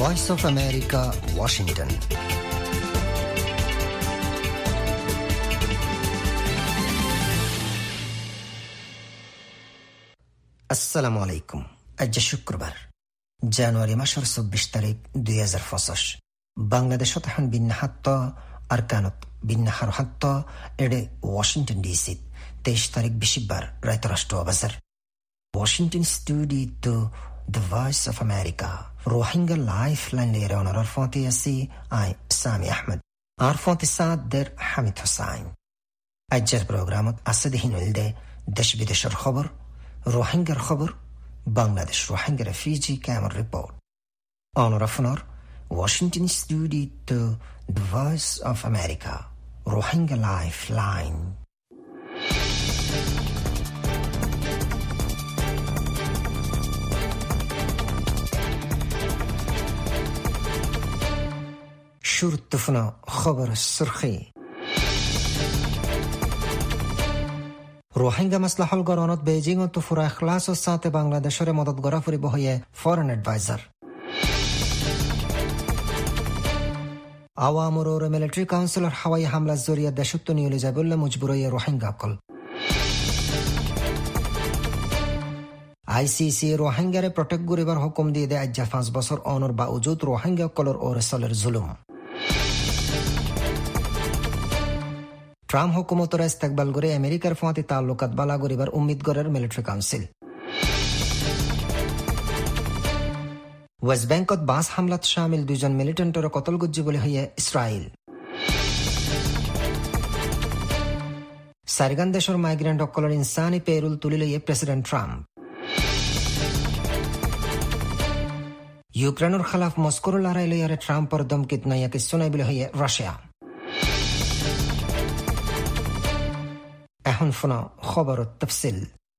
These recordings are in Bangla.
Voice of America, Washington. আসসালামু আলাইকুম। আজ শুক্রবার জানুয়ারি মাসের 24 তারিখ 2025 বাংলাদেশত এখন বিন্যাহাত্ত আরকানত বিন্যাহার হাত্ত এডে ওয়াশিংটন ডিসি 23 তারিখ বিশিবার রায়তরাষ্ট্র বাজার Washington studio The Voice of America Rohingya Lifeline lere onar arfati asi ay Sami Ahmed arfati saad der Hamid Hussain ajjar programot asadi hinulde desh bideshar khabar Rohingya khabar Bangladesh Rohingya refugee camp report onar afnar Washington studio The Voice of America Rohingya Lifeline شرطفنا خبر السرخی روهینگا مسئله حل گرانات بیجینگ و تفور اخلاص و ساعت بانگلادشور مددگارا فوری بهای فورن ادوائزر عوامر و ملیتری کانسلر حوای حمله زوریه دشت و نیولیزابل مجبوری روهینگا کل ICC روهینگا ره پروٹیکٹ گوریبر حکم دیده اجا 5 بسر آنور باوجود روهینگا کلر اور سالر ظلم Trump হুকুমতর ইস্তেকবাল করে আমেরিকার ফাঁতি তাল্লুকাত বালা গরিবার উম্মিদ গরের মিলিটারি কাউন্সিল ওয়েস্ট ব্যাংকত বাস হামলাত শামিল দুইজন মিলিটেন্টর কতল গুজ্জি বলে হইয়া ইসরায়েল সারগান দেশের মাইগ্রেন্ট অকলর ইনসানি পেরুল তুলি লইয়ে প্রেসিডেন্ট ট্রাম্প ইউক্রেনের খেলাফ মস্কোর লড়াই লইয়ারে ট্রাম্পর দমকিত নাইয়াকে শোনাই বলে হইয়া রাশিয়া এখন শোনা খবর তফসিল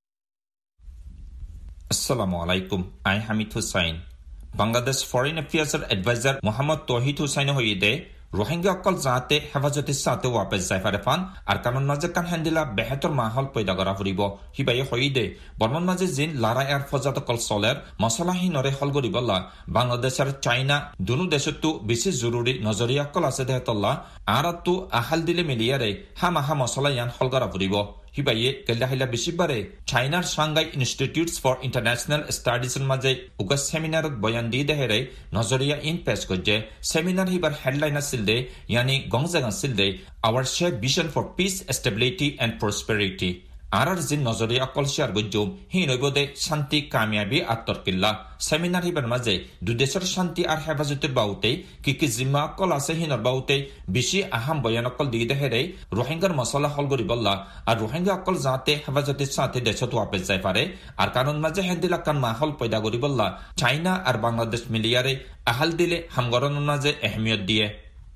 আসসালামু আলাইকুম আই হামিদ হুসাইন বাংলাদেশ ফরেন অ্যাফেয়ার্সের অ্যাডভাইজার মোহাম্মদ তৌহিদ হুসাইন হইদে রোহিঙ্গা অকল যাতে হেফাজতের সাথে ওয়াপেস যাইফারে ফান আর কানুন মাঝে কান হ্যান্ডিলা বেহেতর মাহল পয়দা করা ফুরিব হিবাই হইদে বর্মন মাঝে জিন লারাই আর ফজাত অকল চলের মশলাহী নরে হল গরিবল্লা বাংলাদেশের চাইনা দুনু দেশতো বেশি জরুরি নজরিয়া অকল আছে দেহতল্লা আর তো আহাল দিলে মিলিয়ারে হামাহা মশলা ইয়ান হল করা ফুরিব হিবাইয়ে গেল্লাহিলা বেশিবারে চাইনার সাংঘাই ইনস্টিটিউটস ফর ইন্টারন্যাশনাল স্টাডিজের মাঝে উগা সেমিনারত বয়ান দি দেহেরে নজরিয়া ইন পেশ করছে সেমিনার হিবার হেডলাইন আছিল দে ইয়ানি গংজাগ আছিল দে our share vision for peace stability and prosperity আর জিন নজরিয়া অকল শেয়ার গজ্জুম হি নইবদে শান্তি কামিয়াবি আত্মরকিল্লা সেমিনার হিবার মাঝে দুদেশের শান্তি আর হেফাজতের বাউতে কি জিম্মা অকল আছে হিনর বাউতে বেশি আহাম বয়ান অকল দি দেহেরে রোহিঙ্গার মশলা হল গরিবল্লা আর রোহিঙ্গা অকল যাতে হেফাজতের সাথে দেশত ওয়াপেস যাই পারে আর কারণ মাঝে হেন্দিলাকান মাহল পয়দা গরিবল্লা চাইনা আর বাংলাদেশ মিলিয়ারে আহাল দিলে হামগরনের মাঝে এহমিয়ত দিয়ে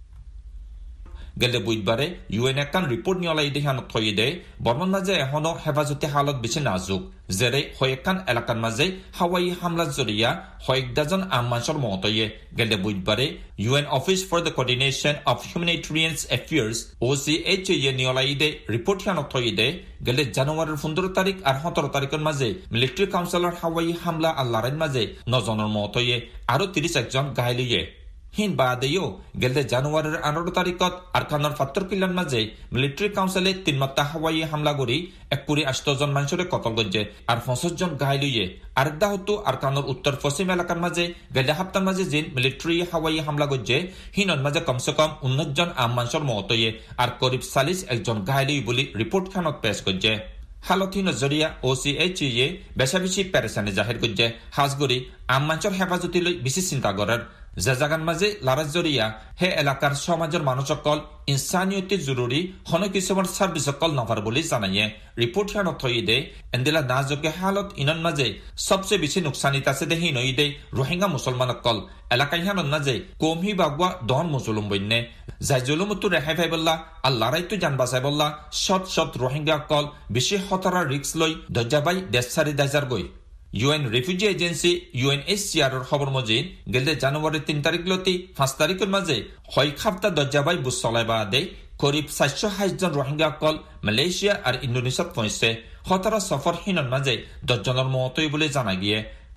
গেলে বুধবারে ইউএন একান রিপোর্ট নিয়লাই দেখানো থই দে বর্মন মাঝে এখনো হেফাজতে হালত বেশি নাজুক যেরে হয়েকান এলাকার মাঝে হাওয়াই হামলা জরিয়া হয়েক ডাজন আম্মানসর মতয়ে গেলে বুধবারে UN office for the coordination of humanitarian affairs OCHA নিয়লাই দে রিপোর্ট খানো থই দে গেলে জানুয়ারির 15 তারিখ আর 17 তারিখের মাঝে মিলিটারি কাউন্সিলর হাওয়াই হামলা আল্লাহরের মাঝে 9 জনের মতয়ে আরো 31 জন ঘায়লিয়ে হিন বাদেও গেলে জানুয়ারির 18 তারিখত আরকানের 70 কিলোর মাঝে মিলিটারি কাউন্সিলে 3 মাত্রা হাওয়াই হামলা করি 180 জন মানুষের কতল গজ্জে আর 50 জন ঘায়ল হইয়ে আরেকদা হতো আরকানের উত্তর পশ্চিম এলাকার মাঝে গেলে হাপ্তার মাঝে জিন মিলিটারি হাওয়াই হামলা গজ্জে হিনর মাঝে কমসে কম 19 জন আম মানুষের মত হইয়ে আর করিব 40 একজন ঘায়ল হই বলি রিপোর্ট খানত পেশ গজ্জে হালথি নজরিয়া OCHA বেশা বেশি প্যারেসানে জাহির গজ্জে হাজগরি আম মানুষের হেফাজতি লই বেশি চিন্তা করার যে জাগান মাঝে লারাজ জরিয়া হে এলাকার সমাজের মানুষসকল ইনসানিয়তে জরুরি হন কিছুমান সার্ভিস সকল নফার বলে জানাইয়ে রিপোর্ট খানত থই দে এন্দিলা নাজকে হালত ইনন মাঝে সবচেয়ে বেশি নুকসানিত আছে দে হি নই দে রোহিঙ্গা মুসলমান সকল এলাকায় হানত মাঝে কমহি বাগুয়া দন মুসলুম বইনে যাই জুলুমতো রেহাই পাইবল্লা আল্লাহ রাইতো জান বাঁচাই বললা শত রোহিঙ্গা সকল বেশি হতরা রিক্স লই দজ্জাবাই দেশ ছাড়ি দাইজার গই ইউএন রিফিউজি এজেন্সি UNHCR এর খবর মজিদ গেলে জানুয়ারি 3 তারিখ লতি 5 তারিখের মাঝে হয় খাপতা দজ্জাবাই বুস চলাইবা দে করিব 720 জন রোহিঙ্গা কল মালয়েশিয়া আর ইন্দোনেশিয়াত পৌঁছে হতারা সফর হিনন মাঝে 10 জনের মতই বলে জানা গিয়ে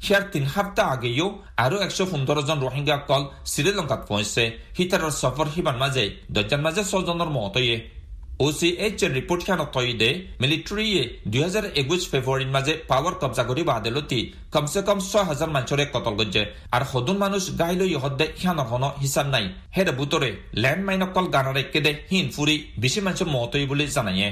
সিয়াৰ 3 সপ্তাহ আগেও আৰু 115 জন রোহিঙ্গা কল শ্রীলঙ্কাত পৌঁছে হিতাৰৰ সফর হিবান মাঝে 10 জন মাঝে 6 জনের মতয়ে OCH রিপোর্ট খান কইদে মিলিটারিয়ে 2021 ফেব্রুয়ারির মাঝে পাওয়ার কবজা করি বাদেলতি কমসে কম 6000 মানুষরে কতল গজ্জে আর হদুন মানুষ গাইলো ইহদে খানৰ হন হিসাব নাই হেরে বুতরে ল্যান্ডমাইন কল গানারে কেদে হিন ফুরি বেশি মানুষ মতই বলে জানায়ে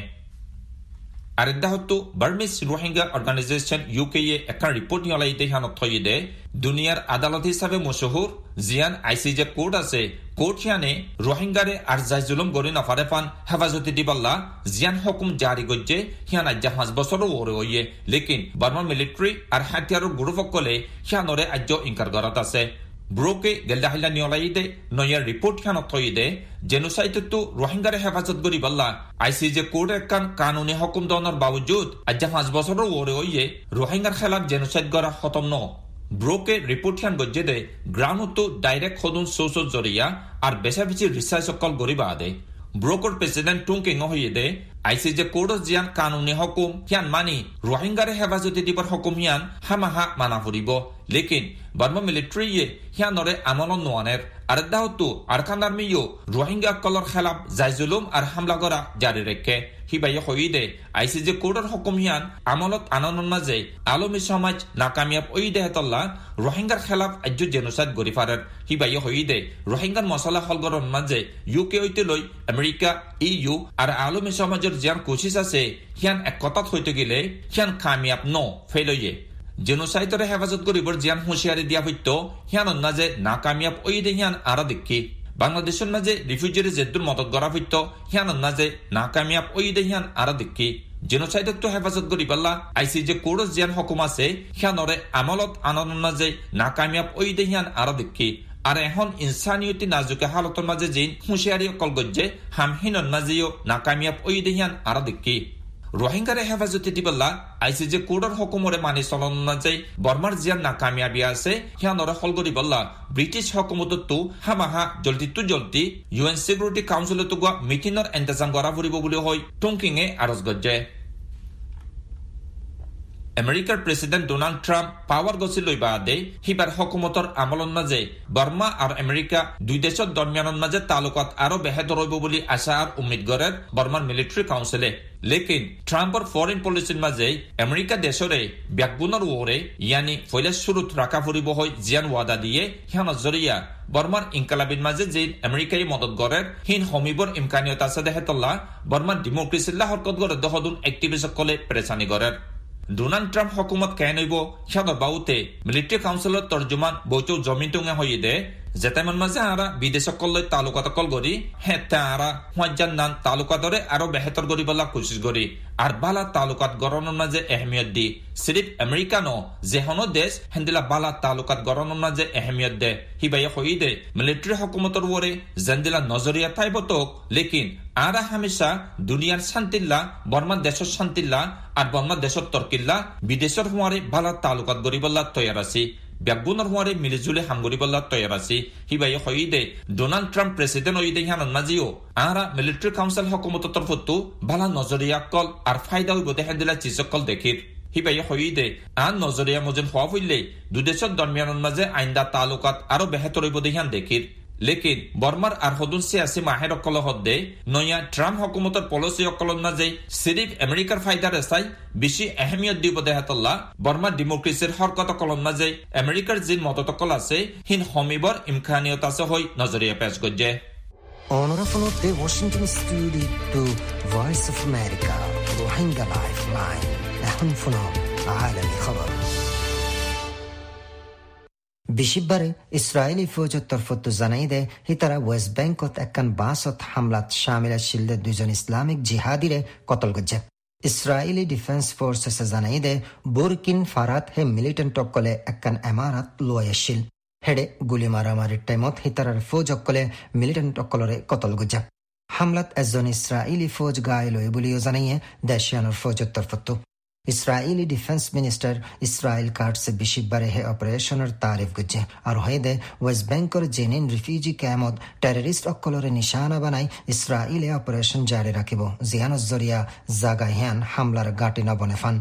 আর দাহতু বার্মিস রোহিঙ্গা অর্গানাইজেশন ইউকে একটা রিপোর্ট নিয়লাইতে খান থইদে দুনিয়ার আদালত হিসাবে মশহুর জিয়ান আইসিজে কোর্ট আছে কোর্ট খানে রোহিঙ্গারে আর যাই জুলুম গরি নফারে পান হেফাজতে দিবাল্লা জিয়ান হুকুম জারি গজ্জে হিয়ান আজ্জা 5 বছর ওরে হইয়ে লেকিন বার্মা মিলিটারি আর হাতিয়ারর গ্রুপকলে হিয়ানরে আজ্জ ইনকার গরাত আছে ব্রোকে গেলদাহিলা নিয়লাইদে নয়ার রিপোর্ট খান থইদে জেনোসাইডতো রোহিঙ্গারে হেফাজত গরি বাল্লা আইসিজে কোর্ট একান কানুনি হুকুম দনের বাবজুদ আজ্জা 5 বছর ওরে হইয়ে রোহিঙ্গার খেলাফ জেনোসাইড গরা খতম ন ব্রোকে রিপোর্ট খান গজ্জে দে গ্রাউন্ডতো ডাইরেক্ট খদুন সোসো জরিয়া আর বেশাবেশি রিসার্চ সকল গরিবা আদে ব্রোকর প্রেসিডেন্ট টুংকিং হইয়ে দে আইসিজে কোর্ট জিয়ান কানুনি হুকুম হিয়ান মানি রোহিঙ্গারে হেফাজতে দিবার হুকুম হিয়ান হামাহা মানা ফুরিব লেকিন বার্মা মিলিটারিয়ে হিয়ানরে আমলন নোয়ানের আর দাহতু আরকান আর্মিও রোহিঙ্গা কলর খেলাফ জাইজুলুম আর হামলা করা জারি রেখে হিবাইয়ে হইদে আইসিজে কোর্টের হুকুম হিয়ান আমলত আনন্দন মাঝে আলমী সমাজ নাকামিয়াব ওইদে হেতল্লা রোহিঙ্গার খেলাফ আজ্য জেনোসাইড গরি ফারের হিবাইয়ে হইদে রোহিঙ্গার মশলা হলগরন মাঝে ইউকে হইতে লই আমেরিকা ইউ আর আলমী সমাজের জিয়ান কোশিস আছে হিয়ান এক কথাত হইতে গেলে হিয়ান কামিয়াব ন ফেলইয়ে জেনোসাইডরে হেফাজত করিবর জিয়ান হুঁশিয়ারি দিয়া হইত হিয়ান মাঝে নাকামিয়াব ওইদে হিয়ান আরা দেখি বাংলাদেশের মাঝে রিফিউজির জেদ্দুর মদত গড়া হইত হিয়ান মাঝে নাকামিয়াব ওইদে হিয়ান আরা দেখি জেনোসাইডতো হেফাজত করি পাল্লা আইসিজে কোর্ট জিয়ান হুকুম আছে হিয়ানরে আমলত আনন্দ মাঝে নাকামিয়াব ওইদে হিয়ান আরা দেখি আর এখন ইনসানিয়তি নাজুকে হালতর মাঝে জিন হুঁশিয়ারি অকল গজ্জে হামহিনন মাঝেও নাকামিয়াব ওইদে হিয়ান আরা দেখি রোহিঙ্গারে হেফাজতে দিবাল্লা আইসিজে কোর্টের হুকুমরে মানি চলন নাযায় বর্মার জিয়ান নাকামিয়াবি আছে হিয়ানরে হলগরি বল্লা ব্রিটিশ হুকুমততো হামাহা জলদি ইউএন সিকিউরিটি কাউন্সিলতো গোয়া মিটিংৰ এন্তেজাম করা ফুরিব বলে হয় টুংকিংয়ে আরজ গজ্জে আমেরিকার প্রেসিডেন্ট ডোনাল্ড ট্রাম্প পাওয়ার গছি লই বাদে হিবার হুকুমতর আমলন মাঝে বার্মা আর আমেরিকা দুই দেশৰ দরমিয়ানৰ মাঝে তালুকাত আরো বেহেতৰ হইব বলি আশা আর উম্মিদ গরের বার্মার মিলিটারি কাউন্সিলে লেকিন ট্রাম্পর ফরেন পলিসির মাঝে আমেরিকা দেশরে ব্যাকগুণর ওরে ইয়ানি ফইলে শুরুত রাখা ফুরিব হয় জিয়ান ওয়াদা দিয়ে হিয়ানত জরিয়া বর্মার ইনকালাবির মাঝে যে আমেরিকাই মদত গরের হিন হমিবর ইমকানিয়ত আছে দেহেতল্লা বর্মার ডেমোক্রেসিল্লা হরকত গরে দহদুন অ্যাক্টিভিস্ট কলে প্রেসানি গরের ডোনাল্ড ট্রাম্প হুকুমত কেন হইব সিয়াদর বাউতে মিলিটারি কাউন্সিলৰ তর্জমান বৌচৌ জমিন টুঙে হইয়ে দে যেতেমন মাঝে আরা বিদেশকল তালুকাত কল গরি হেতে আরা হুয়াজান নান তালুকাতরে আরো বেহেতর গরি বলা কোশিশ গরি আর বালা তালুকাত গরনের মাঝে এহমিয়ত দি সিরিফ আমেরিকা ন যেহনো দেশ হেন্দিলা বালা তালুকাত গরনের মাঝে এহমিয়ত দে হিবাইয়ে হইয়ে দে মিলিটারি হুকুমতর ওরে জেন্দিলা নজরিয়া থাইবতক লেকিন আরা হামেশা দুনিয়ার শান্তিল্লা বর্মার দেশের শান্তিল্লা আর বর্মার দেশের তর্কিল্লা বিদেশের হুয়ারে বালা তালুকাত গরি বল্লা তৈয়ার আছি ব্যাকগুণর হুয়ারে মিলিজুলে হামগরি বল্লা তৈয়ার আছি হিবাইয়ে হইদে ডোনাল্ড ট্রাম্প প্রেসিডেন্ট হইদে হিয়ানন মাজিও আরা মিলিটারি কাউন্সিল হুকুমতর তরফতো বালা নজরিয়া কল আর ফায়দা হইব দেখেন দিলা চিজকল দেখির হিবাইয়ে হইদে আন নজরিয়া মজন হওয়া হইলে দুদেশের দরমিয়ানের মাঝে আইন্দা তালুকাত আরো বেহেতর হইব দেখিয়ান দেখির লেকিন বর্মার আর হদুন সিয়াসি মাহের অকল হদ্দে নয়া ট্রাম্প হুকুমতর পলিসি অকলন মাঝে সিরিফ আমেরিকার ফায়দার এসাই বেশি আহমিয়ত দিব দেহাতল্লা বর্মার ডেমোক্রেসির হরকত অকলন মাঝে আমেরিকার জিন মততকল আছে হিন হমিবর ইমকানিয়ত আছে হই নজরিয়া পেশ গজ্জে অনরাফলতে Washington studio voice of America Rohingya lifeline এখন ফোনো আলামী খবর বিশিববারে ইসরায়েলি ফৌজের তরফত জানাই দে হিতারা ওয়েস্ট ব্যাংকত একখান বাসত হামলাত শামিল শিলদে দুজন ইসলামিক জিহাদিরে কতল গজ্জে ইসরায়েলি ডিফেন্স ফোর্সেসে জানাই দে বুরকিন ফারাত হে মিলিটেন্ট অকলে একখান এমারাত লোয়াশিল হেডে গুলি মারামারির টাইমত হিতারার ফৌজ অকলে মিলিটেন্ট অকলরে কতল গজ্জে হামলাত একজন ইসরায়েলি ফৌজ গায়েল হয়ে বলিও জানাইয়ে দেশিয়ানোর ফৌজের তরফত ইসরায়েলি ডিফেন্স মিনিস্টার ইসরায়েল কার্ডসে বিশিববারে হে অপারেশনের তারিফ গজ্জে আর হয়েদে ওয়েস্ট ব্যাংকর জেনিন রিফিউজি ক্যাম্পত টেররিস্ট অকলরে নিশানা বানাই ইসরায়েলে অপারেশন জারি রাখিব জিয়ানর জরিয়া জাগা হিয়ান হামলার গাঁটি নবনে ফান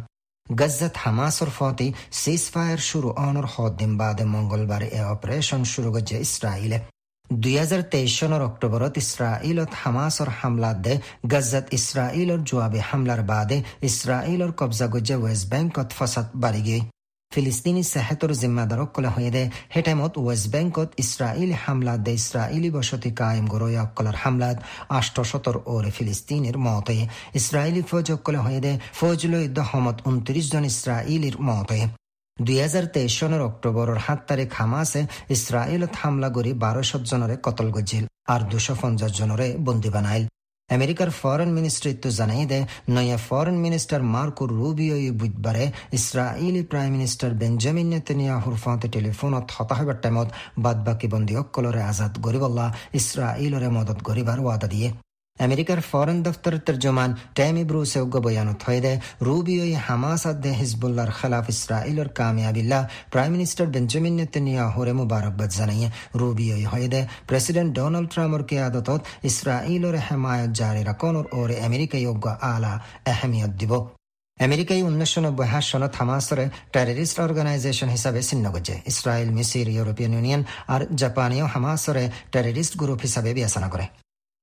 গাজ্জাত হামাসর ফতি সিজফায়ার শুরু অনর হদ্দিন বাদে মঙ্গলবারে এ অপারেশন শুরু করছে ইসরায়েলে 2023 সনের অক্টোবরত ইসরায়েলত হামাসর হামলা দে গাজ্জাত ইসরায়েলর জবাবে হামলার বাদে ইসরায়েলর কবজা গজ্জে ওয়েস্ট ব্যাংকত ফসাদ বাড়ি গিয়ে ফিলিস্তিনি সেহেতর জিম্মাদারক কলে হয়ে দে হেটাইমত ওয়েস্ট ব্যাংকত ইসরায়েলি হামলাত দে ইসরায়েলি বসতি কায়েম গরোয়া অক্কলার হামলাত 870 ওরে ফিলিস্তিনের মতে ইসরায়েলি ফৌজ অক্কলে হয়ে দে ফৌজল যুদ্ধ হমত 29 জন ইসরায়েলির মতে 2023 সনের অক্টোবরের 7 তারিখ হামাসে ইসরায়েলত হামলা করি 1200 জনরে কতল গজিল আর 250 জনরে বন্দী বানাইল আমেরিকার ফরেন মিনিস্ট্রি তো জানাই দে নয়া ফরেন মিনিস্টার মার্কো রুবিও বুধবারে ইসরায়েলি প্রাইম মিনিস্টার বেঞ্জামিন নেতানিয়াহুর ফোনে টেলিফোনত হতা হবার টাইমত বাদবাকি বন্দী অক্কলরে আজাদ গরিবল্লাহ ইসরায়েলরে মদত গরিবার ওয়াদা দিয়ে আমেরিকার ফরেন দফতরের তর্জমান ট্যামি ব্রুসে বয়ানত হয়ে দে রুবিওই হামাস আদে হিজবুল্লাহর খেলাফ ইসরায়েলের কামিয়াবিল্লাহ প্রাইম মিনিস্টার বেঞ্জামিন নেতানিয়াহুরে মুবারকবাদ জানাইয়ে রুবিওই হয়ে দে প্রেসিডেন্ট ডোনাল্ড ট্রাম্পের কিয়াদতত ইসরায়েলের হেমায়ত জারি রাখনোর ওরে আমেরিকায় আলা আহমিয়ত দিব আমেরিকায় 1990 সনত হামাসরে টেররিস্ট অর্গানাইজেশন হিসাবে চিহ্ন করছে ইসরায়েল মিসির ইউরোপিয়ান ইউনিয়ন আর জাপানীয় হামাসরে টেররিস্ট গ্রুপ হিসাবে বিবেচনা করে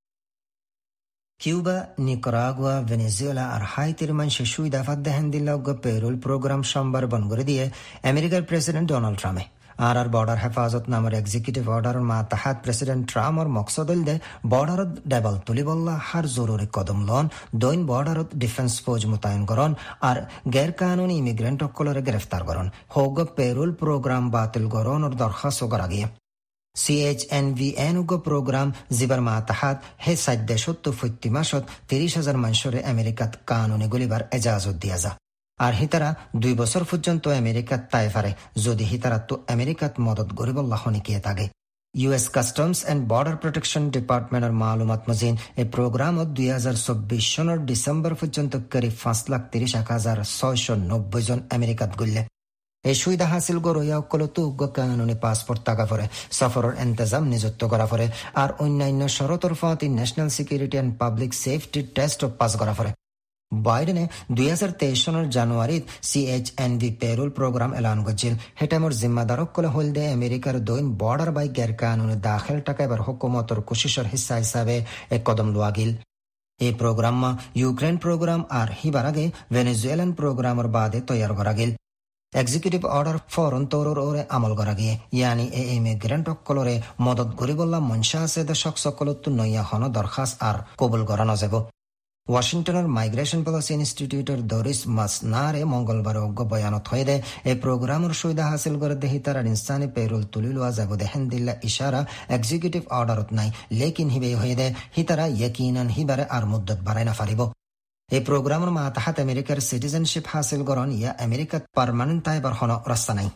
কিউবা নিকারাগুয়া ভেনেজুয়েলা আর হাইতির মানুষে সুবিধা ফাদ্দাহেন দিল্লা পেরুল প্রোগ্রাম সোমবার বন্ধ করে দিয়ে আমেরিকার প্রেসিডেন্ট ডোনাল্ড ট্রাম্পে আর বর্ডার হেফাজত নামের এক্সিকিউটিভ অর্ডারের মাতাহাত প্রেসিডেন্ট ট্রাম্পর মকসদল দে বর্ডারত ডেবল তুলিবল্লা হার জরুরি কদম লন দৈন বর্ডারত ডিফেন্স ফৌজ মোতায়েন করন আর গैर কানুনি ইমিগ্রেন্ট অকলরে গ্রেফতার করন হোগ পেরুল প্রোগ্রাম বাতিল করনের দরখাস্ত করা গিয়ে CHNVN program জিবার মাতাহাত হে সাদ্দে 70 মাসত 30,000 মানুষরে আমেরিকাত কানুনি গলিবার এজাজত দিয়া যা আর হিতারা 2 বছর পর্যন্ত আমেরিকাত তাই পারে যদি হিতারা তো আমেরিকাত মদত গরিবল্লাহ নিকিয়ে থাকে US Customs and Border Protection ডিপার্টমেন্টের মালুমাত মজিন এই প্রোগ্রামত 2024 সনের ডিসেম্বর পর্যন্ত করিব 5,30,690 জন আমেরিকাত গল্লে এই সুবিধা হাসিল গরইয়া অকলতো কানুনি পাসপোর্ট টাকা পরে সফরের ইন্তজাম নিযুক্ত করা পরে আর অন্যান্য শরতর ফাতি national security and public safety test pass করা পরে বাইডেনে 2023 সনের জানুয়ারিত CHNV পেরোল প্রোগ্রাম এলান করছিল হেটামর জিম্মাদারক কলে হল দে আমেরিকার দৈন বর্ডার বাই গैर কানুনি দাখিল টাকা এবার হুকুমতর কোশিশের হিস্সা হিসাবে এক কদম লওয়া গিল এই প্রোগ্রাম ইউক্রেন প্রোগ্রাম আর হিবার আগে ভেনেজুয়েলান প্রোগ্রামের বাদে তৈয়ার করা গিল এক্সিকিউটিভ অর্ডার ফরন তৌরর ওরে আমল করা গিয়ে ইয়ানি এ ইমিগ্রেন্ট অকলরে মদত গরিবল্লা মনসা আছে দশক সকলত নইয়া হন দরখাস্ত আর কবুল করানো যাব ওয়াশিংটনের মাইগ্রেশন পলিসি ইনস্টিটিউটের দরিস মাসনারে মঙ্গলবার অজ্ঞ বয়ানত হয়ে দে এই প্রোগ্রামের সুবিধা হাসিল করে দে হিতার ইনসানি পেরুল তুলি লোয়া যাব দেহেন দিল্লা ইশারা এক্সিকিউটিভ অর্ডারত নাই লেকিন হিবে হয়ে দে হিতারা ইয়কিনান হিবারে আর মুদ্দত বাড়াই না পারিব এই প্রোগ্রামের মাতাহাত আমেরিকার সিটিজেনশিপ হাসিল করন ইয়া আমেরিকাত পার্মানেন্ট তাইবার হন রাস্তা নাই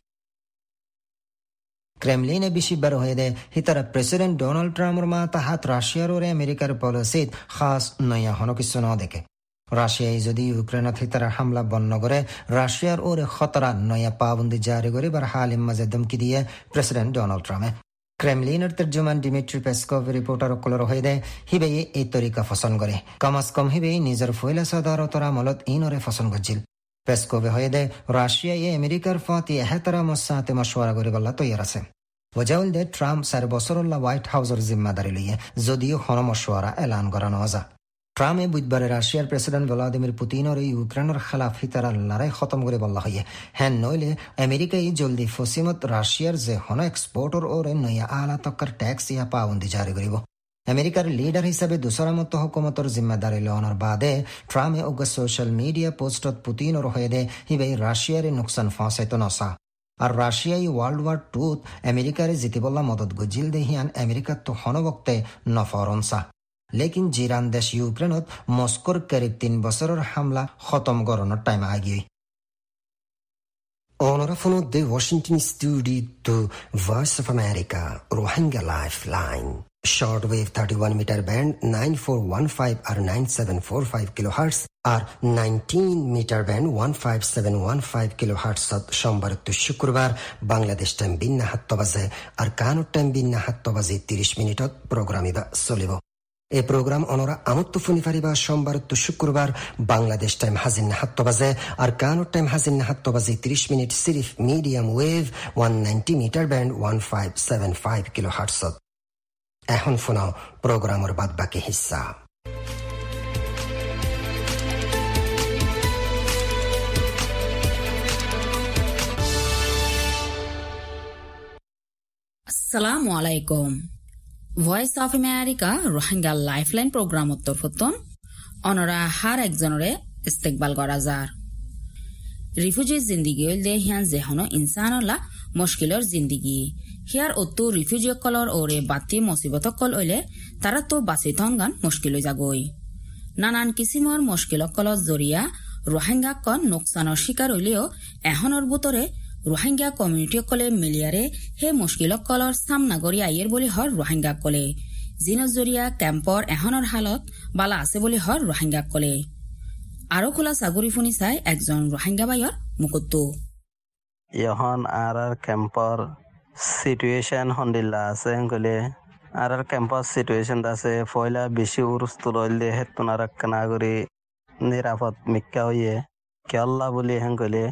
ক্রেমলিনে বিশিবার হয়ে দে হিতারা প্রেসিডেন্ট ডোনাল্ড ট্রাম্পের মাতাহাত রাশিয়ার ওরে আমেরিকার পলিসিত খাস নয়া হন কিছু ন দেখে রাশিয়ায় যদি ইউক্রেনত হিতারা হামলা বন্ধ করে রাশিয়ার ওরে খতরা নয়া পাবন্দি জারি করে বার হালিম মাঝে ধমকি দিয়ে প্রেসিডেন্ট ডোনাল্ড ট্রাম্পে ক্রেমলিনের তর্জমান ডিমিট্রি পেসকভ রিপোর্টার অকলর হয়ে দে হিবে এই তরিকা ফসন করে কমাস কম হিবে নিজের ফয়লা সদারতর আমলত ইনরে ফসন করছিল পেসকভে হয়ে দে রাশিয়া আমেরিকার ফাতি এহেতারা মসাতে মশওয়ারা করে বল্লা তৈয়ার আছে ওজাউল দে ট্রাম্প 4 বছরল্লা হোয়াইট হাউসের জিম্মাদারি লইয়ে যদিও হন মশওয়ারা এলান করানো যা ট্রাম্পে বুধবারে রাশিয়ার প্রেসিডেন্ট ভ্লাদিমির পুতিনের ইউক্রেনের খেলাফ হিতারা লড়াই খতম করে বলা হইয়ে হ্যাঁ নইলে আমেরিকায় জলদি ফসিমত রাশিয়ার যে হন এক্সপোর্টর ওরে নয়া আলা তক্কর ট্যাক্স ইয়া পাবন্দি জারি করিব আমেরিকার লিডার হিসাবে দুসরা মতো হুকুমতর জিম্মাদারি লওয়ানোর বাদে ট্রাম্পে ওগ সোশ্যাল মিডিয়া পোস্টত পুতিনের হয়ে দে হিবে রাশিয়ার নুকসান ফাঁসাইতো নসা আর রাশিয়াই ওয়ার্ল্ড ওয়ার 2 আমেরিকারে জিতিবল্লা মদত গজিল দেহিয়ান আমেরিকার তো হনবক্তে নফরনসা লেকিন জিরান দেশ ইউক্রেনত মস্কোর করিব 3 বছরের হামলা খতম করানোর টাইম আগিয়ে Honor of the Washington studio to Voice of America, Rohingya Lifeline. Shortwave 31 meter band 9415 or 9745 kilohertz or 19 meter band 15715 kilohertz সোমবার to শুক্রবার বাংলাদেশ টাইম বিন্না 7 বাজে আর কানুর টাইম বিন্না 7 বাজে 30 মিনিটত প্রোগ্রাম ইবা চলিব এই প্রোগ্রাম অনরা আমত্ত ফুনিফারিবা সোমবার তো শুক্রবার বাংলাদেশ টাইম হাজির না 7 বাজে আর কানুর টাইম হাজির না 7 বাজে 30 মিনিট সিরিফ medium wave 190 metre band 1575 kilohertz. এখন শোনাও প্রোগ্রামের বাদ বাকি হিস্সা। আসসালামু আলাইকুম। Voice of America Rohingya lifeline programme উত্তর ফুতন অনরা হার একজনরে ইস্তেকবাল করা যার রিফিউজি জিন্দিগি হইলে হিয়ান যেহনো ইনসানলা মুশকিলর জিন্দিগি হিয়ার অত্তু রিফিউজি কলর ওরে বাতি মুসিবত কল হইলে তারা তো বাঁচি থঙ্গান মুশকিল হয়ে যাগই। নানান কিসিমর মুশকিল কলর জরিয়া রোহিঙ্গা কন নোকসানৰ শিকার হইলেও এহনৰ বুতরে রোহিঙ্গা কমিউনিটি কলে মিলিয়ারে হে মুশকিল কলর সামনা করি আইয়ের বলি হর রোহিঙ্গা কলে জিনর জরিয়া ক্যাম্পর এহনৰ হালত বালা আছে বলি হর রোহিঙ্গা কলে। আরো খোলা সাগরি ফুনি চাই একজন রোহিঙ্গা বাইর মুকুত্তু এখন আর ক্যাম্পর সিচুয়েশন হন্দিল্লা আছে গলে আর ক্যাম্পর সিচুয়েশন আছে পয়লা বেশি উরুস্তু লইলে হেতুন আর নাগরি নিরাপদ মিক্কা হইয়ে কেল্লা বলি হেন গলে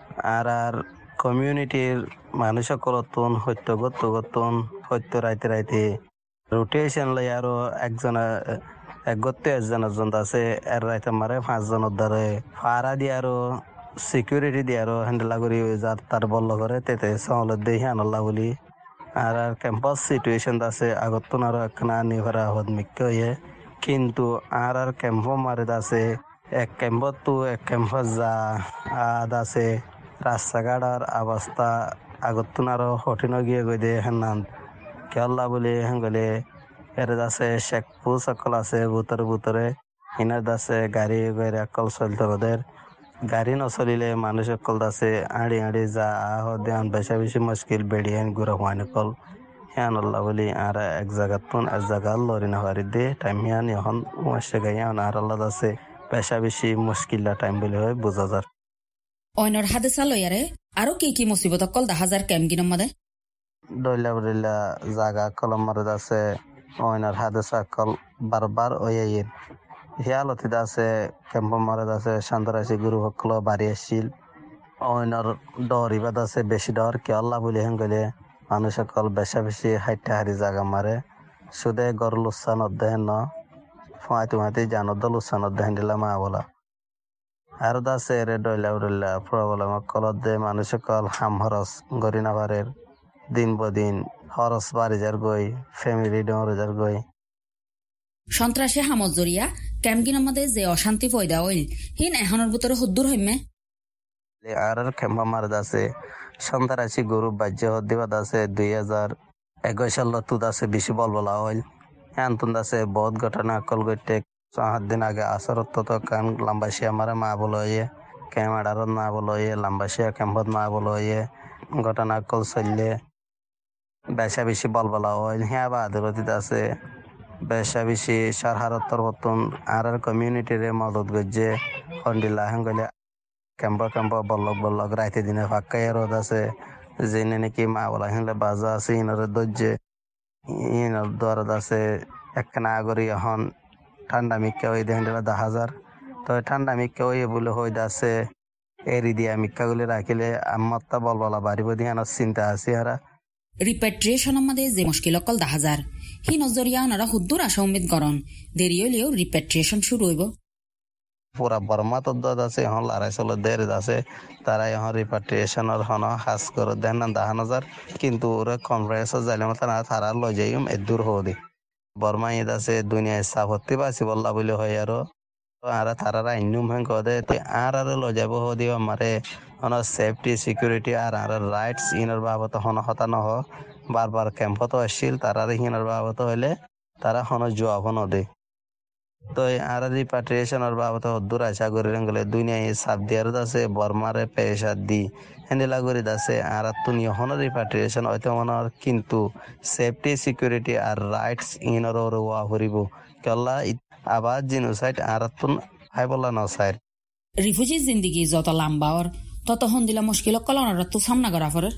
আর কমিউনিটির মানুষ সকলতুন সত্য গতুন সত্য রাইতে রাইতে রোটেশন লাই আরো একজন একগতে একজন আছে এর রাইতে মারে 5 জনের দ্বারে ফারা দিয়ে আরো সিকিউরিটি দিয়ে আরো হ্যান্ডেলা করি যার তার বল্ল করে তেতে সহলত দেখি আনল্লা বলি আর ক্যাম্পাস সিচুয়েশন আছে আগতুন আরো একখানা নিভরা হদ মিক্ক হইয়ে কিন্তু আর ক্যাম্প মারে আছে এক ক্যাম্পত তো এক ক্যাম্পাস যা আদ আছে রাস্তাঘাটার অবস্থা আগতুন আরো কঠিন গিয়ে গই দে হেন কেল্লা বলি হেন গলে এর আছে শেখপু সকল আছে বুতরে ইনার আছে গাড়ি গাড়ি অকল চলতে ওদের গাড়ি নচলিলে মানুষ অকল আছে আড়ি যা আহ দেন বেশা বেশি মুশকিল বেড়িয়ান গুড়া হওয়ান কল হ্যান আল্লাহ বলি আর এক জায়গাতুন এক জায়গা লরি না হারি দে টাইম হিয়ান এখন মাসে গাইয়া আর আল্লাহ আছে বেশা বেশি মুশকিল টাইম বলে হয় বোঝা যার অইনর হাদেসা লয়ারে আরো কি মুসিবত কল 10,000 ক্যাম্পগিনর মধ্যে দইলা জায়গা কলম মারদ আছে অইনর হাদেসা কল বারবার ওয়াইয়ের হিয়ালতিত আছে ক্যাম্প মারদ আছে শান্তরাশি গুরু সকল বাড়ি আসছিল অইনর ডরিবাদ আছে বেশি ডর কে আল্লাহ বলি হেন গেলে মানুষ সকল বেশা বেশি হাইটা হারি জায়গা মারে সুদে গর লুসানত দেহেন ন ফাঁতি জানত লুসানত দেহেন দিলা মা বলা আর দাসে রে ডইলা প্রবলেম কলত দে মানুষ সকল হাম হরস গরি নাভারের দিন বদিন হরস বাড়ি যার গই ফ্যামিলি ডোর যার গই সন্ত্রাসী হামত জরিয়া ক্যাম্পগিনর মধ্যে যে অশান্তি পয়দা হইল হিন এহনের ভিতরে হুদ্দুর হইমে আর খেম্বা মারদ আছে সন্ত্রাসী গ্রুপ বাজ্য হদ্দিবাদ আছে 2021 সাল তুদ আছে বেশি বলবলা হইল এন্তন আছে বহুত ঘটনা কল গইতে 7 দিন আগে আসরত তো কান লাম্বাসিয়া মারে মা বলয়ে ক্যামেরার না বলয়ে লাম্বাসিয়া ক্যাম্পত মা বলয়ে ঘটনা কল চললে বেশা বেশি বলবলা হইল হ্যাঁ বাদরতিত আছে বেশা বেশি সারহারতর হতন আর কমিউনিটিরে মদত গজ্জে হন্ডিলা হেঙ্গলে ক্যাম্প বল্লক রাইতে দিনে ফাঁকাই রোদ আছে যেনে নাকি মা বলা হেঙ্গলে বাজা আছে ইনরে দজ্জে ইনর দরদ আছে একখানা আগরি এখন ঠান্ডা মিক্কা হয়ে দেখেন 10,000 তো ঠান্ডা মিক্কা হয়ে বলে হয়ে আছে এরি দিয়া মিক্কা গুলি রাখিলে আমারটা বলবলা বাড়িব দিয়ে চিন্তা আছে হারা রিপেট্রিয়েশনের মধ্যে যে মুশকিল কল 10,000 হি নজরিয়া ওনারা হুদ্দুর আশা উম্মিদ করন দেরি হইলেও রিপেট্রিয়েশন শুরু হইব পুরা বর্মা তদ্দত আছে এখন লড়াই চলে দেরি আছে তারা এখন রিপেট্রিয়েশনের হন হাস করে দেন 10,000 কিন্তু ওরা কনফারেন্স যাইলে মতো না তারা লই যাই এদূর হদি বর্মা ঈদ আছে দুনিয়ায় সাপত্তি বাসি বললা বলে হয় আর তারা ইন্নুম হেন কদে আর লই যাব হদি আমারে হন সেফটি সিকিউরিটি আর রাইটস ইনর বাবত হন হতা নহ বারবার ক্যাম্পত আসছিল তারা হিনর বাবত হইলে তারা হন জবাব নদে তো আর রিপাট্রিয়েশনের বাবত দূর আশা করি গেলে দুনিয়ায় সাপ দিয়ার আছে বর্মারে পেশা দি হ্যান্ডেলা করি আছে আর তুনি হন রিপাট্রিয়েশন হয়তো মনের কিন্তু সেফটি সিকিউরিটি আর রাইটস ইনর ওয়া হরিব কেলা আবার জিনোসাইড আর তুন হাই বলা নসাইড রিফিউজি জিন্দিগি যত লম্বা ওর তত হন্দিলা মুশকিল কলনার তো সামনা করা পড়ে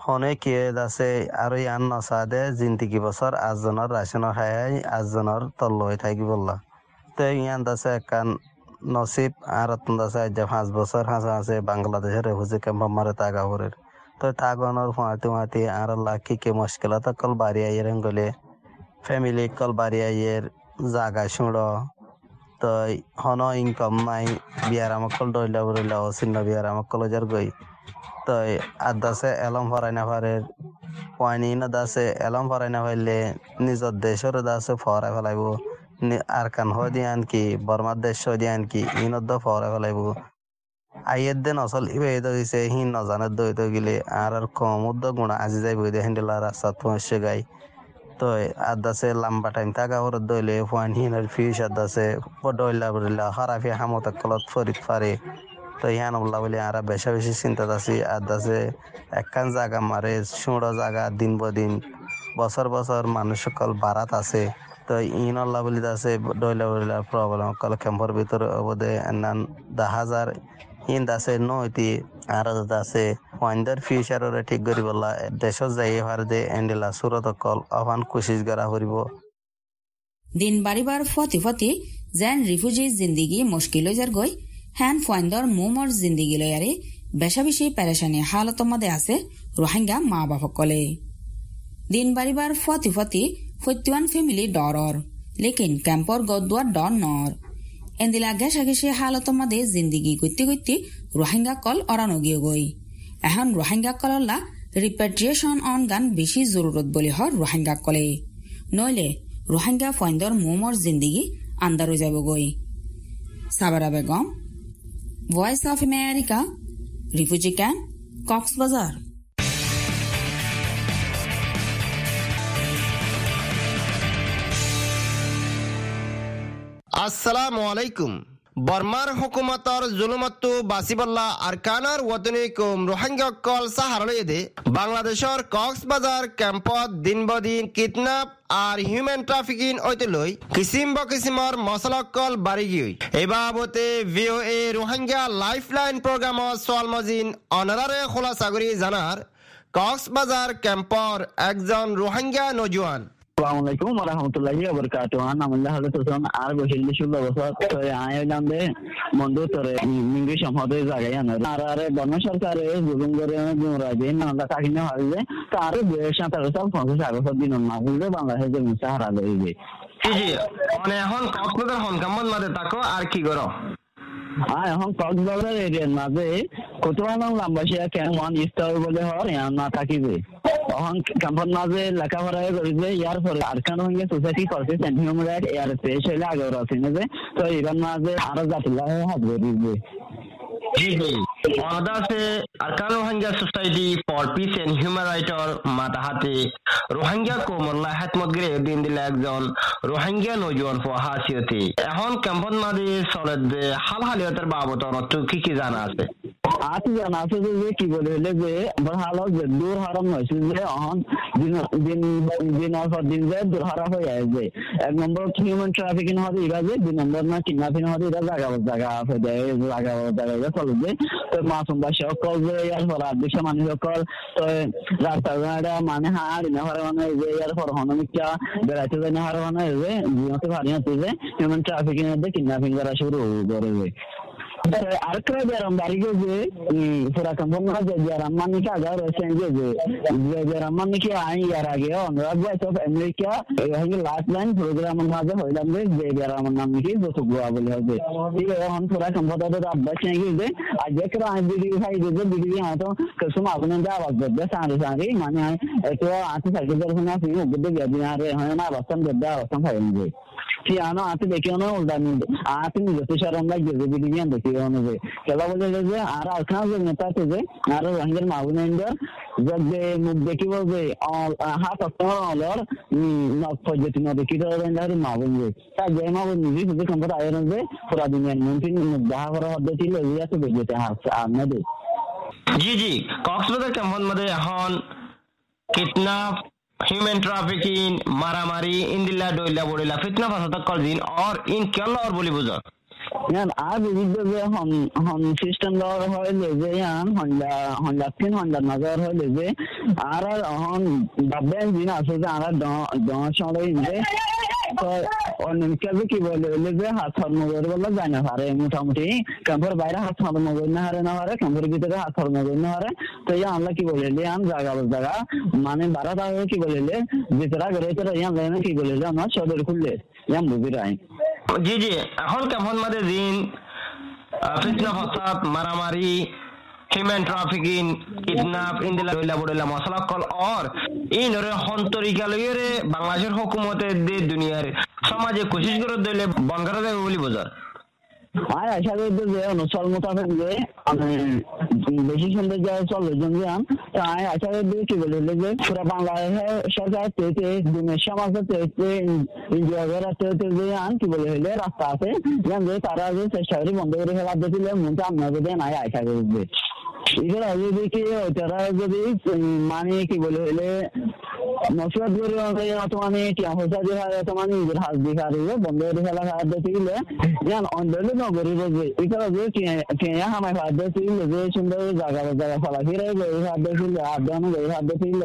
হনে কিয়ে দাসে আৰু ইয়ান নসাদে জিন্দিগি বছৰ আজনৰ ৰাচনৰ খাই আজনৰ তল হৈ থাকি বললা তো ইয়ান দাসে একান নসিব আর দাসে যে 5 বছর হাসা আছে বাংলাদেশের রেফিউজি ক্যাম্প মারে তাগাবরের তো তাগনর ফাঁতি আর লাকি কে মুশকিল কল বাড়ি আইয়ের গলে ফ্যামিলি কল বাড়ি আইয়ের জাগা শুঁড় তো হন ইনকাম নাই বিয়ার আমকল ডইলা বরিলা অসিন্ন বিয়ার আমকল যার গই তো আদাসে এলম ফরাই না ফারের পয়নি না দাসে এলম ফরাই না ফাইলে নিজের দেশের দাসে ফরাই ফেলাইব আর কান হয় দিয়ান কি বর্মার দেশ হয় দিয়ান কি ইনত ফরাই ফেলাইব আইয়ের দিন অসল ইবেদ হইছে হিন নজানের দইত গিলে আর কমুদ্দ গুণা আজি যাই বই দে হেন্ডেলা রাস্তা তোমার গাই তো আদাসে লম্বা টাইম থাকা ওর দইলে পয়েন্ট হিনের ফিস আদাসে ডইলা বলিলা হারাফি হামত কলত ফরিদ ফারে তো ইয়ান বললা বলে আর বেশা বেশি চিন্তা আছি আদাসে একখান জায়গা মারে সুড়ো জায়গা দিন বদিন বছর বছর মানুষ সকল বারাত আছে তো ইন আল্লাহ বলি আছে ডইলা বলিলা প্রবলেম কল ক্যাম্পর ভিতরে অবদে এনান 10,000 হিন্দ আছে নইতি আর আছে পয়েন্টার ফিউচার ঠিক করি বললা দেশ যাই হার দে এন্ডেলা সুরত কল আহ্বান কোশিশ করা করিব দিন বাড়িবার ফতি যেন রিফিউজি জিন্দিগি মুশকিল হয়ে যার গই হ্যান ফাইন্দর মোমর জিন্দিগি লয়ারে বেশা বেশি পেরেশানি হালত মধ্যে আছে রোহিঙ্গা মা বাপকলে দিন বাড়িবার ফতি ফত্যুয়ান ফ্যামিলি ডরর লেকিন ক্যাম্পর গদুয়ার ডর নর এন্দিলা ঘেসা ঘেসে হালত মধ্যে জিন্দিগি করতে রোহিঙ্গা কল অরানো গিয়ে গই এখন রোহিঙ্গা কলল্লা রিপেট্রিয়েশন অন গান বেশি জরুরত বলি হর রোহিঙ্গা কলে নইলে রোহিঙ্গা ফাইন্দর মোমর জিন্দিগি আন্দার হয়ে যাব গই Sabara Begum Voice of America refugee camp Cox's Bazar আসসালামু আলাইকুম বর্মার হুকুমতর জুলুমত্তু বাসিবল্লা আরকানার ওয়াতনিকুম রোহিঙ্গা কল সাহারলে বাংলাদেশের কক্সবাজার ক্যাম্পত দিনবদিন কিডন্যাপ আর হিউম্যান ট্রাফিকিং ঐতে লই কিসিম বকিসিমর মশলকল বাড়ি গিয়ে এই বাবতে ভিওএ রোহিঙ্গা লাইফলাইন প্রোগ্রামত সোয়ালমজিন অনারারে খোলাসা করি জানার কক্সবাজার ক্যাম্পর একজন রোহিঙ্গা নজওয়ান আসসালামু আলাইকুম ওয়া রাহমাতুল্লাহি ওয়া বারাকাতুহু নামুল্লাহ হযরত হোসেন আর বহিল 16 বছর তো আইলাম দে বন্ধু তোরে মিঙ্গি সম্পদে জায়গায় আরে বর্ণ সরকারে জুলুম করে গুমরাবে নালা কাকিনে হারলে তার বয়স 17 50 বছর দিন না হইলে বাংলাদেশে মুসাহারা লইবে জি মানে এখন কক্সবাজার হনকামত মাঝে তাকো আর কি করো এখন কক্সবাজার এরিয়ার মাঝে কতবার লাম্বাসিয়া কেমন ইস্তার বলে হর না থাকিবে এখন ক্যাম্পের মাঝে লেখাপড়া করেছে ইয়ার পরে আরকান রোহিঙ্গা সোসাইটি করছে হিউম্যান রাইট এর পেশ হইলে আগে আছে যে তো এবার মাঝে আরো জাতিলা হাত ধরিবে জি অনাদাসে Arakan Rohingya society for peace and human রাইটর মাতাহাতে রোহিঙ্গা কোমল্লা হাতমত গরে দিন দিলে একজন রোহিঙ্গা নজওয়ান ফহাসিয়তে এখন ক্যাম্পত মাঝে চলে হাল হালিয়তের বাবদ অনেক কি জানা আছে আজ জানা আছে যে কি বলে হলে যে ভালো যে দূর হারাম হয়েছে যে এখন দিন পর দিন যে দূর হারা হয়ে যায় এক নম্বর হিউম্যান ট্রাফিকিং হবে এরা যে 2 নম্বর না কিডন্যাপিং হবে এরা জায়গা চলে যে তো মাসুম বা সকল যে ইয়ার পর আদেশ মানুষ সকল তো রাস্তাঘাটা মানে হার না হার মানে যে ইয়ার পর হনমিকা বেড়াইতে যায় না হার মানে যে জীবনতে ভারী হচ্ছে যে হিউম্যান ট্রাফিকিং এর কিডন্যাপিং করা শুরু করে যায় আরেকটা বেরাম বাড়িতে যে পুরা সম্পূর্ণ যে বেরামান কি আগে রয়েছে যে বেরামান কি আই ইয়ার আগে আমরা ভয়েস অফ আমেরিকা এই লাস্ট লাইন প্রোগ্রামের মাঝে হইলাম যে বেরামান নাম কি যতগুলো বলে হবে ঠিক আছে এখন পুরা সম্পূর্ণ আব্বাস নাকি যে আজ একটা আই ভিডিও ভাই যে ভিডিও হয়তো কিছু আপনার যা আওয়াজ করবে সারি মানে এত আতে থাকে যখন আপনি বুদ্ধ বিহারে হয় না অবস্থান করবে অবস্থান পাবেন কি আনো আতে দেখে না উল্টানি আতে নিজে শরম লাগে যে ভিডিও দেখে অনুযায়ী খেলা বলে যে আর আলখানা যে নেতা আছে যে আর রোহিঙ্গার মাহবুবেন্দ্র যে মুখ দেখি বলবে হাত অক্টোবর পদ্ধতি না দেখি রোহিঙ্গার মাহবুবেন্দ্র তাই যে মাহবুব নিজে শুধু সম্পদ আয়োজন যে পুরা দুনিয়ার মন্ত্রী দেখা করা পদ্ধতি লেগে আছে বেজেতে হাসছে আপনাদের জি কক্সবাজার ক্যাম্পের মধ্যে এখন কিডন্যাপ হিউম্যান ট্রাফিকিং মারামারি ইন্দিলা ডইলা বড়িলা ফিতনা ফাসাদ কল দিন और इन क्या और बोली बुझो আর বিবিধ যে হন সিস্টেম দেওয়ার হইলে যে হন্ডাকিন হন্ডার নজর হইলে যে আর হন ভাববেন দিন আছে যে আর সময় যে অনেকে কি বলে যে হাত হরমগর বলে যায় না পারে মোটামুটি ক্যাম্পের বাইরে হাত হরমগর না হারে না পারে ক্যাম্পের ভিতরে হাত হরমগর না হারে তো আমরা কি বলে জায়গা মানে বারা তাহলে কি বলে ভিতরা ঘরে কি বলে আমার সদর খুললে বুঝি রাই জি জি এখন কেমন মাঝে দিন ফিতনা ফসাদ মারামারি হিউম্যান ট্রাফিকিং কিডন্যাপ ইন্দিলা রইলা বড়লা মশলা কল আর এই নরে হন্তরিকা লইরে বাংলাদেশের হুকুমতের দে দুনিয়ার সমাজে কোশিশ করে দিলে বন্ধ করা যাবে বলি বোঝার আর আশা করি যে অনুসল মোতাবেক যে বেশি সুন্দর জায়গায় চলে জঞ্জান তাই আশা করি কি বলে যে পুরো বাংলাদেশের সরকার দুনিয়ার সমাজে এনজয় করাতে যে কি বলে হলে রাস্তা আছে যে তারা যে চেষ্টা করে বন্ধ করে ফেলা দিলে মনটা আপনার যদি নাই আশা করি যে এগুলো যদি কি তারা যদি মানে কি বলে হলে নসিহত করে মানে কি হসা দিয়ে মানে নিজের হাত দিয়ে খাওয়া বন্ধ করে ফেলা খাওয়া দিলে অন্ধলে নগরী যে এগুলো যে হামায় খাওয়া দিলে যে সুন্দর জায়গা ফেলা ফিরে হাত দিয়েছিল হাত দেওয়ানো হাত দিয়েছিল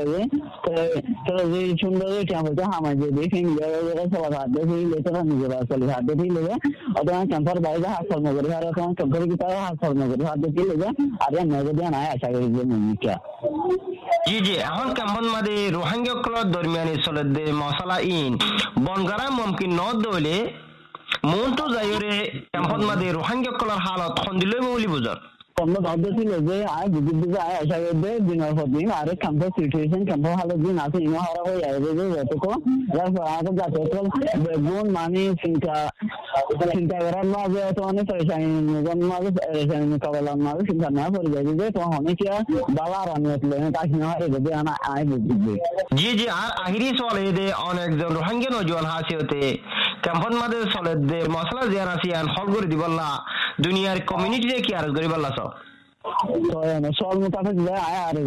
যে সুন্দর হচ্ছে হামায় যে দেখে নিজের সবাই হাত দিয়েছিল তারা নিজের চলে হাত দিয়েছিল অথবা ক্যাম্পার বাইরে হাত ফর্ম করে আর অথবা ক্যাম্পার ভিতরে হাত ফর্ম করে হাত দিয়েছিল যে আর নজর দিয়ে নাই আশা করি যে মনিকা জি জি এখন কেমন মাঝে রোহিঙ্গা কলর দরমিয়ানি চলে দে মশলা ইন বনগারা মুমকিন ন দলে মন তো যাইরে কেমন মাঝে রোহিঙ্গা কলর হালত খন্দিলে বলি বুঝার আমরা ভাবতেছিল যে আয় বিদ্যুৎ দিকে আয় আশা করবে দিনের পর দিন আরে ক্যাম্পাস সিচুয়েশন ক্যাম্পাস হালত দিন আছে ইনো হারা হয়ে যাবে যে যতক্ষণ আমাদের জাতীয় বেগুন মানে চিন্তা করার মাঝে তো অনেক পরেশানি মাঝে পরেশানি মোকাবেলার মাঝে চিন্তা না করে যাবে যে তো অনেকে বালা রানি আসলে তাকে না হারে যদি আয় বুঝবে জি জি আর আহিরি চলে দে অনেকজন রোহিঙ্গা নজওয়ান হাসি হতে ক্যাম্পাস মাঝে চলে দে মশলা জিয়ার আসিয়ান হল করে দিবল্লা দুনিয়ার কমিউনিটিতে কি আর করিবল্লা তো সল মোতাবেক যে আয় আর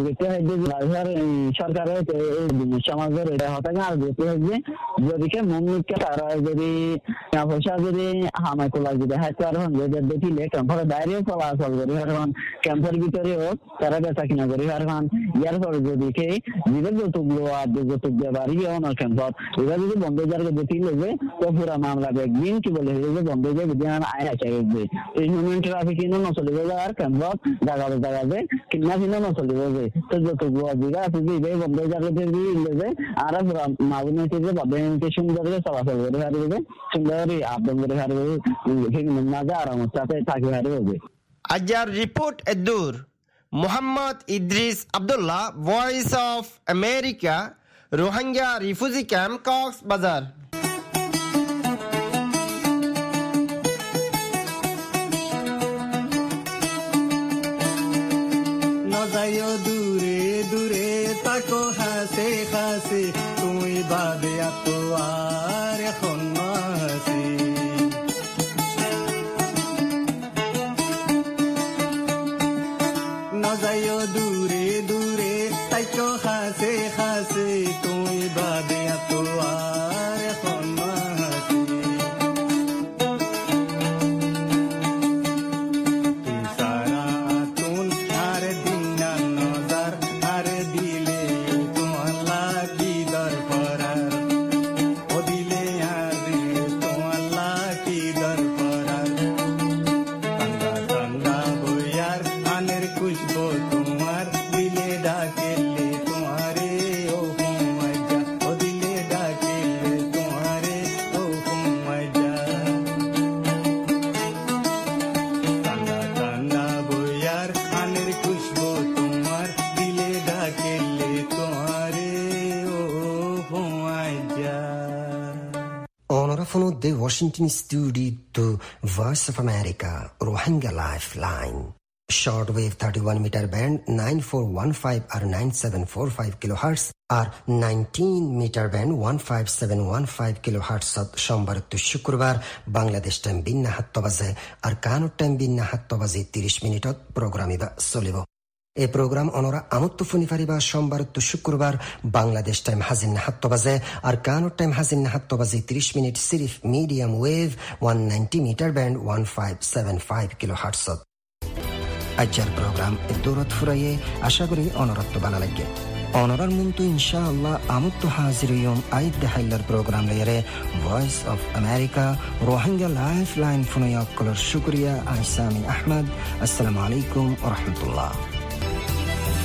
সরকারের সমাজের হতাকে আর যেতে হচ্ছে যদিকে মনকে তারা যদি পয়সা যদি হামায় কোলা যদি হাইতে আর হন যে দেখিলে ক্যাম্পের বাইরেও চলাচল করি আর হন ক্যাম্পের ভিতরে হোক তারা বেচা কিনা করি আর হন ইয়ার পরে যদি খেয়ে নিজের যৌতুক আর যৌতুক দিয়ে বাড়ি না ক্যাম্পত এবার যদি বন্ধ যারকে দেখিলে যে তো পুরা মামলা একদিন কি বলে যে বন্ধ যায় যদি আয় আসা গেছে এই হিউম্যান ট্রাফিকিং নচলিব আর ক্যাম্পত জায়গাতে কিডন্যাপিং নচলিব যে তো যৌতুক বিঘা আছে যে এই বন্ধ যারকে দিলে আর মাগুনে যে ভাবে সুন্দর চলাচল করে হারিয়ে সুন্দর আবদন করে হারিয়ে মাঝে আরামের সাথে থাকি হারিয়ে আজার রিপোর্ট এদুর Mohammad Idris Abdullah Voice of America Rohingya refugee camp Cox's Bazar নজায়ো দূরে দূরে তাকো হাসে হাসে তুমি বাদে তো আর এখন হাসি নজায়ো দূরে দূরে তাকো হাসে হাসে তুমি বাদে তো আর এখন হাসি সারা তুন আর দিন নজর আর দিলে তোমার কি দরকার ও দিলে আর তোমার কি দরকার ঠান্ডা ঠান্ডা বইয়ার আনের খুশবো তোমার দিলে ডাকেলে তোমারে ও মজা ও দিলে ডাকেলে তোমারে ও মজা ঠান্ডা ঠান্ডা বইয়ার আনের খুশবো তোমার দিলে ডাকেলে তোমারে ও মজা On from the Washington studio to Voice of America, Rohingya Lifeline. Shortwave 31 meter band 9415 or 9745 kilohertz or 19 meter band 15715 kilohertz সোমবার to শুক্রবার বাংলাদেশ টাইম বিন্না 7 বাজে আর কানাডা টাইম বিন্না 7 বাজে 30 মিনিটত প্রোগ্রাম ইবা চলিব। এই প্রোগ্রাম অনরা আমত্ত ফুনিফারিবা সোমবার তো শুক্রবার বাংলাদেশ টাইম হাজিন 7 বাজে আর কানাডা টাইম হাজিন 7 বাজে 30 মিনিট সিরিফ medium wave 190 metre band 1575 kilohertz. আজকের প্রোগ্রাম দৌলত ফুরাইয়ে আশা করি অনরত্ব বানা লাগে। অনরার মুন্তু ইনশাআল্লাহ আমত্ত হাজির ইয়ম আইদ দেহাইলার প্রোগ্রাম লেয়ারে voice of America Rohingya lifeline ফুনয়াক্কলর শুক্রিয়া আইসামি আহমদ। আসসালামু আলাইকুম ওয়া রাহমাতুল্লাহ।